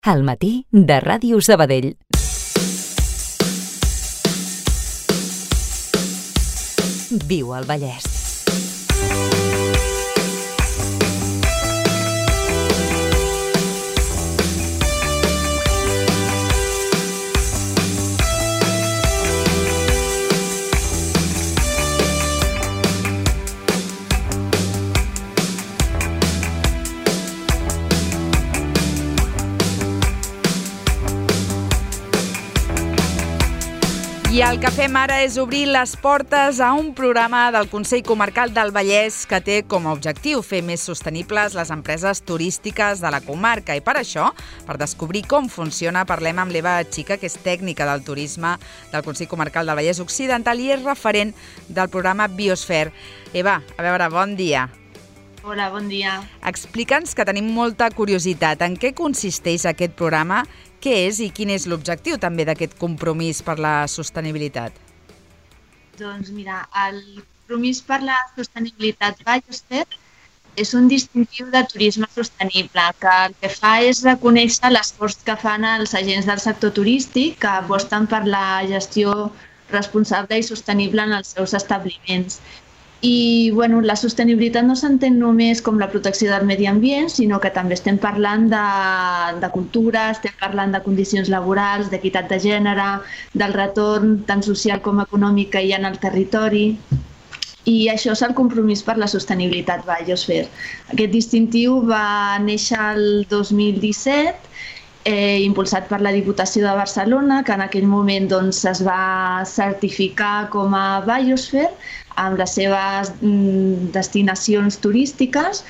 Al matí de Ràdio Sabadell. Viu al Vallès. I el que fem ara és obrir les portes a un programa del Consell Comarcal del Vallès que té com a objectiu fer més sostenibles les empreses turístiques de la comarca. I per això, per descobrir com funciona, parlem amb l'Eva Xica, que és tècnica del turisme del Consell Comarcal del Vallès Occidental i és referent del programa Biosphere. Eva, a veure, bon dia. Hola, bon dia. Explica'ns, que tenim molta curiositat, en què consisteix aquest programa, què és i quin és l'objectiu també d'aquest compromís per la sostenibilitat? Doncs mira, el compromís per la sostenibilitat Biosphere és un distintiu de turisme sostenible que el que fa és reconèixer l'esforç que fan els agents del sector turístic que aposten per la gestió responsable i sostenible en els seus establiments. I la sostenibilitat no s'entén només com la protecció del medi ambient, sinó que també estem parlant de cultura, estem parlant de condicions laborals, d'equitat de gènere, del retorn tant social com econòmic que hi ha en el territori. I això és el compromís per la sostenibilitat Biosphere. Aquest distintiu va néixer el 2017, impulsat per la Diputació de Barcelona, que en aquell moment es va certificar com a Biosphere amb les seves destinacions turístiques,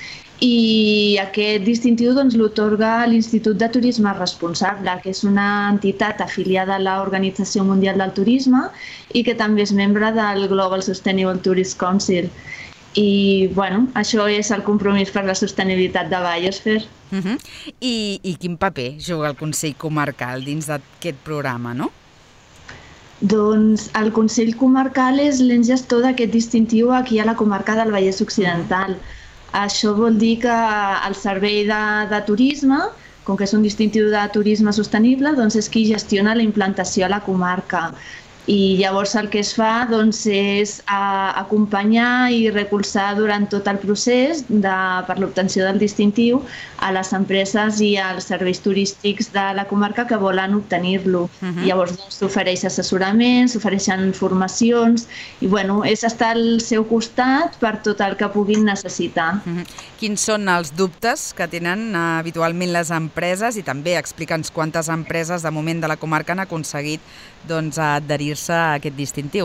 i aquest distintiu l'atorga l'Institut de Turisme Responsable, que és una entitat afiliada a l'Organització Mundial del Turisme i que també és membre del Global Sustainable Tourist Council. I això és el compromís per la sostenibilitat de Biosphere. I quin paper juga el Consell Comarcal dins d'aquest programa, no? Doncs el Consell Comarcal és l'ens gestor d'aquest distintiu aquí a la comarca del Vallès Occidental. Això vol dir que el servei de turisme, com que és un distintiu de turisme sostenible, és qui gestiona la implantació a la comarca. I llavors el que es fa és acompanyar i recolzar durant tot el procés per l'obtenció del distintiu a les empreses i als serveis turístics de la comarca que volen obtenir-lo. Llavors s'ofereix assessorament, s'ofereixen formacions i és estar al seu costat per tot el que puguin necessitar. Quins són els dubtes que tenen habitualment les empreses i també explica'ns quantes empreses de moment de la comarca han aconseguit adherir-se a aquest distintiu?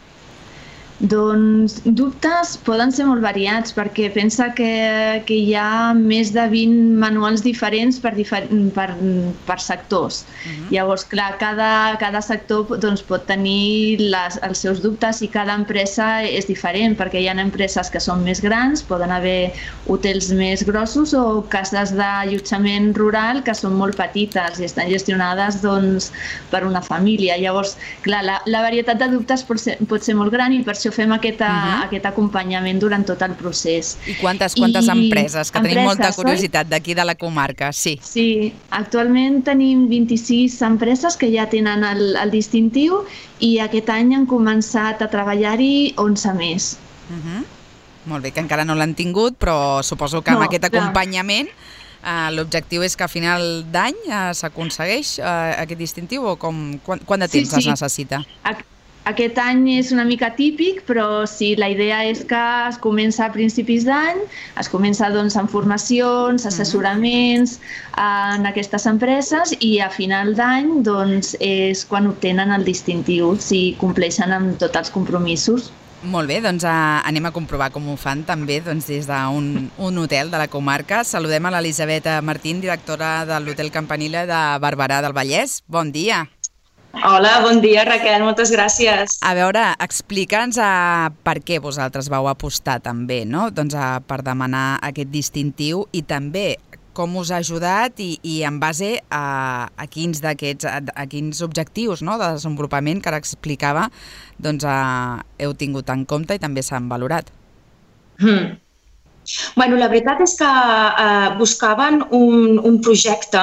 Doncs dubtes poden ser molt variats, perquè pensa que hi ha més de 20 manuals diferents per sectors. Llavors, clar, cada sector pot tenir els seus dubtes i cada empresa és diferent, perquè hi ha empreses que són més grans, poden haver hotels més grossos o cases d'allotjament rural que són molt petites i estan gestionades per una família. Llavors, clar, la varietat de dubtes pot ser molt gran i per això fem aquest acompanyament durant tot el procés. I quantes empreses? Que tenim molta curiositat d'aquí de la comarca. Sí, actualment tenim 26 empreses que ja tenen el distintiu i aquest any han començat a treballar-hi 11 més. Molt bé, que encara no l'han tingut, però suposo que amb aquest acompanyament l'objectiu és que a final d'any s'aconsegueix aquest distintiu o quant de temps es necessita? Aquest any és una mica típic, però sí, la idea és que es comença a principis d'any, es comença amb formacions, assessoraments en aquestes empreses i a final d'any és quan obtenen el distintiu, si compleixen amb tots els compromisos. Molt bé, anem a comprovar com ho fan també des d'un hotel de la comarca. Saludem a l'Elisabet Martín, directora de l'Hotel Campanile de Barberà del Vallès. Bon dia. Hola, bon dia, Raquel, moltes gràcies. A veure, explica'ns per què vosaltres vau apostar també, no? Per demanar aquest distintiu i també com us ha ajudat i en base a quins objectius de desenvolupament que ara explicava heu tingut en compte i també s'han valorat. La veritat és que buscaven un projecte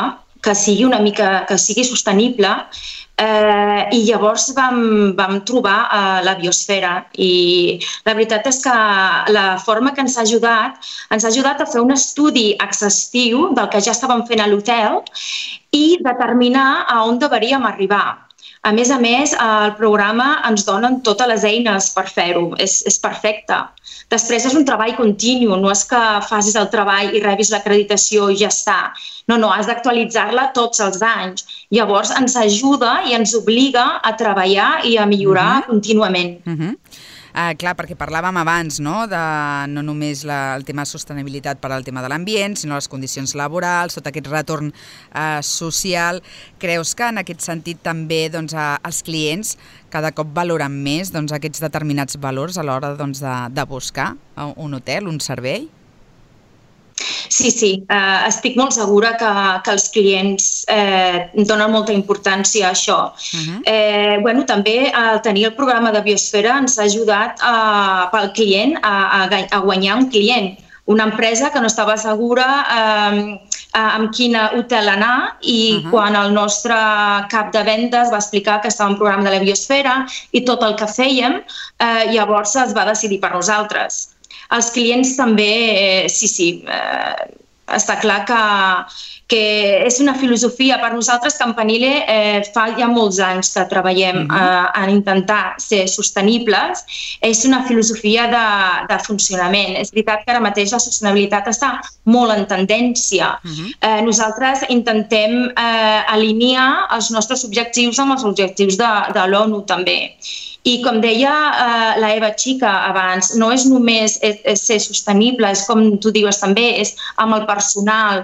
que sigui una mica, que sigui sostenible, i llavors vam trobar la biosfera i la veritat és que la forma que ens ha ajudat a fer un estudi exhaustiu del que ja estàvem fent a l'hotel i determinar a on deveríem arribar. A més, el programa ens donen totes les eines per fer-ho, és perfecte. Després és un treball continu, no és que facis el treball i rebis l'acreditació i ja està. No, has d'actualitzar-la tots els anys. Llavors ens ajuda i ens obliga a treballar i a millorar contínuament. Clar, perquè parlàvem abans, no només el tema de sostenibilitat per al tema de l'ambient, sinó les condicions laborals, tot aquest retorn social. Creus que en aquest sentit també els clients cada cop valoren més aquests determinats valors a l'hora de buscar un hotel, un servei? Sí, estic molt segura que els clients donen molta importància a això. També tenir el programa de Biosfera ens ha ajudat pel client a guanyar un client, una empresa que no estava segura amb quin hotel anar i quan el nostre cap de vendes va explicar que estava en programa de la Biosfera i tot el que fèiem, llavors es va decidir per nosaltres. Els clients també, està clar que és una filosofia per nosaltres. Campanile fa ja molts anys que treballem en intentar ser sostenibles. És una filosofia de funcionament. És veritat que ara mateix la sostenibilitat està molt en tendència. Nosaltres intentem alinear els nostres objectius amb els objectius de l'ONU també. I com deia la Eva Chica abans, no és només ser sostenible, és com tu dius també, és amb el personal,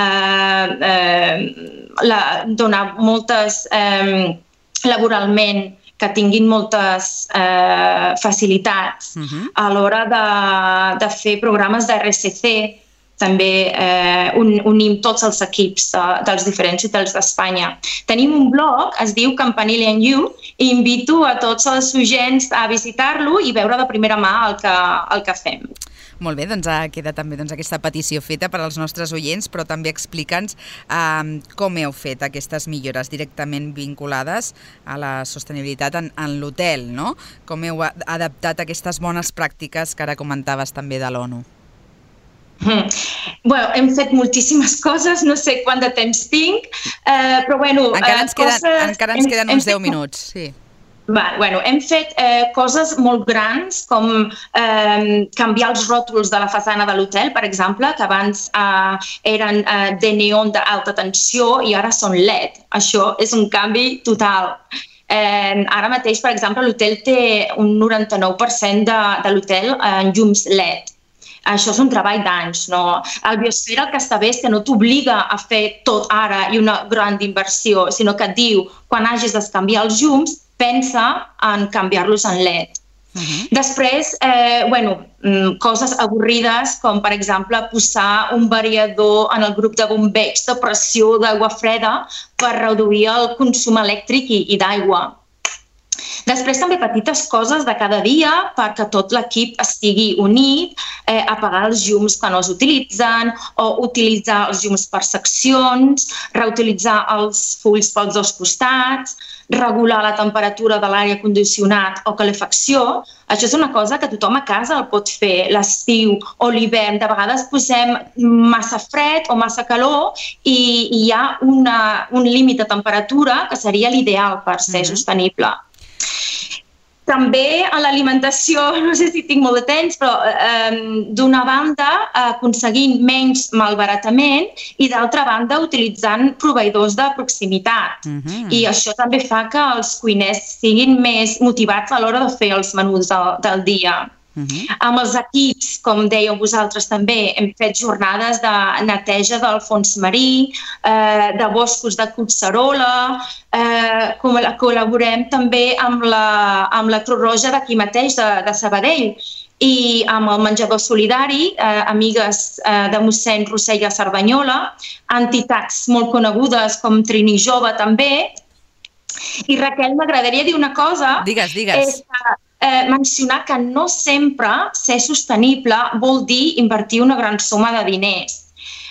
donar moltes laboralment, que tinguin moltes facilitats a l'hora de fer programes d'RSC. També unim tots els equips dels diferents hotels d'Espanya. Tenim un blog, es diu Campanile and You, i invito a tots els oients a visitar-lo i veure de primera mà el que fem. Molt bé, queda també aquesta petició feta per als nostres oients, però també explica'ns com heu fet aquestes millores directament vinculades a la sostenibilitat en l'hotel, no? Com heu adaptat aquestes bones pràctiques que ara comentaves també de l'ONU. Hem fet moltíssimes coses, no sé quant de temps tinc, però encara ens queden uns 10 minuts, sí. Hem fet coses molt grans com canviar els ròtols de la façana de l'hotel, per exemple, que abans eren de neon d'alta tensió i ara són LED. Això és un canvi total. Ara mateix, per exemple, l'hotel té un 99% de l'hotel en llums LED. Això és un treball d'anys, no? El Biosfera el que està bé és que no t'obliga a fer tot ara i una gran inversió, sinó que et diu, quan hagis de canviar els llums, pensa en canviar-los en LED. Després, coses avorrides, com per exemple posar un variador en el grup de bombeig de pressió d'aigua freda per reduir el consum elèctric i d'aigua. Després també petites coses de cada dia perquè tot l'equip estigui unit, apagar els llums quan els utilitzen o utilitzar els llums per seccions, reutilitzar els fulls pels dos costats, regular la temperatura de l'aire condicionat o calefacció. Això és una cosa que tothom a casa el pot fer l'estiu o l'hivern. De vegades posem massa fred o massa calor i hi ha un límit de temperatura que seria l'ideal per ser sostenible. També a l'alimentació, no sé si tinc molt de temps, però d'una banda aconseguint menys malbaratament i d'altra banda utilitzant proveïdors de proximitat. I això també fa que els cuiners siguin més motivats a l'hora de fer els menús del dia. Amb els equips, com dèieu vosaltres també, hem fet jornades de neteja del fons marí, de boscos de Collserola, col·laborem també amb la Creu Roja d'aquí mateix, de Sabadell, i amb el menjador solidari, amigues de mossèn Rossell a Cerdanyola, entitats molt conegudes com Trini Jove també. I Raquel, m'agradaria dir una cosa. Digues. És mencionar que no sempre ser sostenible vol dir invertir una gran suma de diners.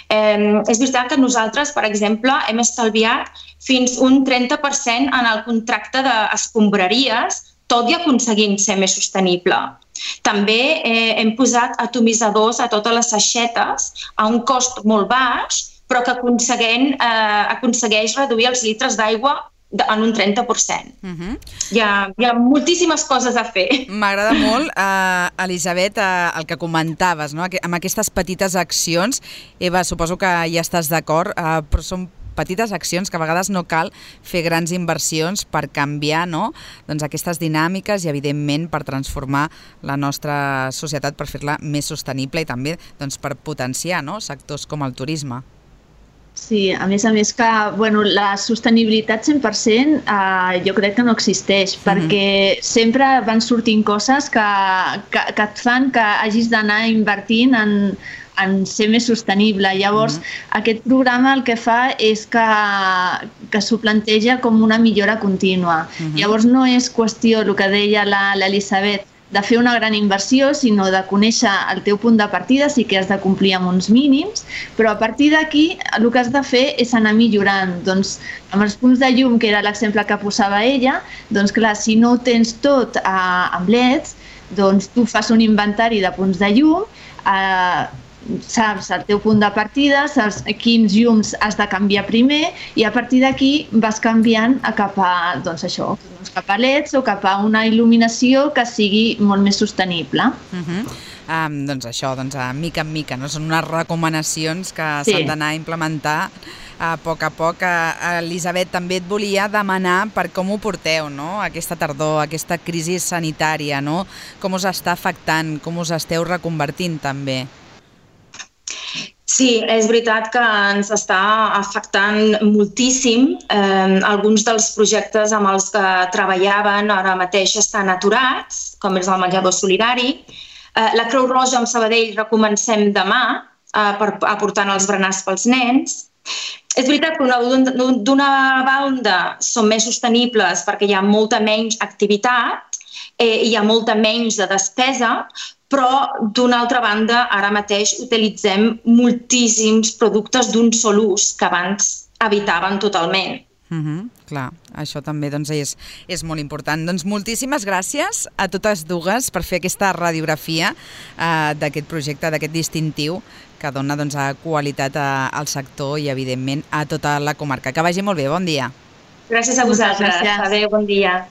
És veritat que nosaltres, per exemple, hem estalviat fins un 30% en el contracte d'escombraries, tot i aconseguint ser més sostenible. També hem posat atomitzadors a totes les saixetes a un cost molt baix, però que aconsegueix reduir els litres d'aigua en un 30%. Hi ha moltíssimes coses a fer. M'agrada molt, Elisabet, el que comentaves, no? Amb aquestes petites accions. Eva, suposo que ja estàs d'acord, però són petites accions que a vegades no cal fer grans inversions per canviar, no? Doncs aquestes dinàmiques i, evidentment, per transformar la nostra societat, per fer-la més sostenible i també doncs, per potenciar, no? Sectors com el turisme. Sí, a més que la sostenibilitat 100% jo crec que no existeix, perquè sempre van sortint coses que et fan que hagis d'anar invertint en ser més sostenible. Llavors, aquest programa el que fa és que s'ho planteja com una millora contínua. Llavors, no és qüestió, el que deia l'Elisabet, de fer una gran inversió, sinó de conèixer el teu punt de partida, sí que has de complir amb uns mínims, però a partir d'aquí el que has de fer és anar millorant. Doncs amb els punts de llum, que era l'exemple que posava ella, doncs clar, si no ho tens tot amb LEDs, doncs tu fas un inventari de punts de llum, saps el teu punt de partida, saps quins llums has de canviar primer i a partir d'aquí vas canviant cap a LEDs o cap a una il·luminació que sigui molt més sostenible. Doncs això, mica en mica, no? Són unes recomanacions que s'han d'anar a implementar a poc. Elisabet, també et volia demanar per com ho porteu, no? Aquesta tardor, aquesta crisi sanitària, no? Com us està afectant, com us esteu reconvertint també? Sí, és veritat que ens està afectant moltíssim. Alguns dels projectes amb els que treballaven ara mateix estan aturats, com és el menjador solidari. La Creu Roja amb Sabadell recomencem demà aportant els berenars pels nens. És veritat que d'una banda són més sostenibles perquè hi ha molta menys activitat, hi ha molta menys de despesa, però d'una altra banda ara mateix utilitzem moltíssims productes d'un sol ús que abans evitaven totalment. Clar, això també és molt important. Doncs moltíssimes gràcies a totes dues per fer aquesta radiografia d'aquest projecte, d'aquest distintiu que dona qualitat al sector i, evidentment, a tota la comarca. Que vagi molt bé, bon dia. Gràcies a vosaltres. Adéu, bon dia.